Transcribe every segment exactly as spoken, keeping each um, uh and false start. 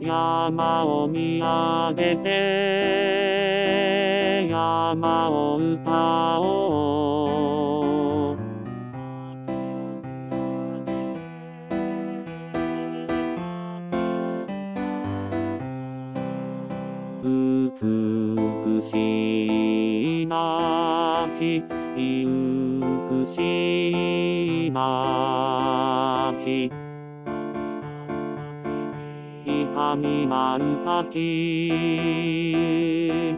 山を見上げて山を歌おう。美しい街、美しい街、痛みなる滝、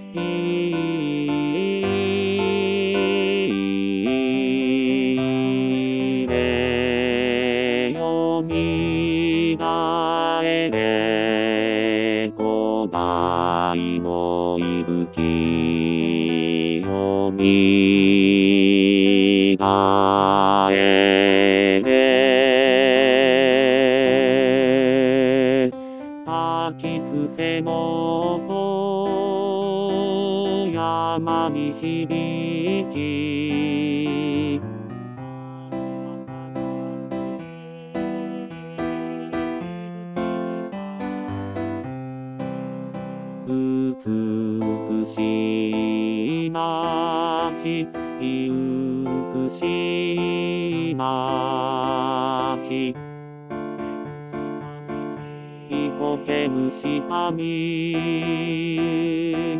いれよみがえれ古代の息吹よみがえれ滝つせの音山に響き美しい街、美しい街、いこけむしたみ、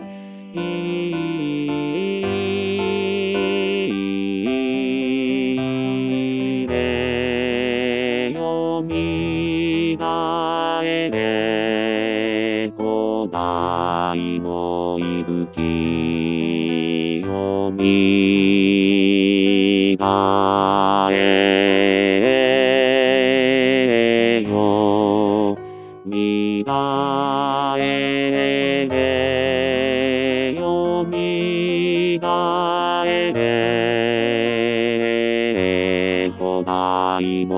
いれよみがえれ古代の息吹よみがえよみがえれよみがえれ古代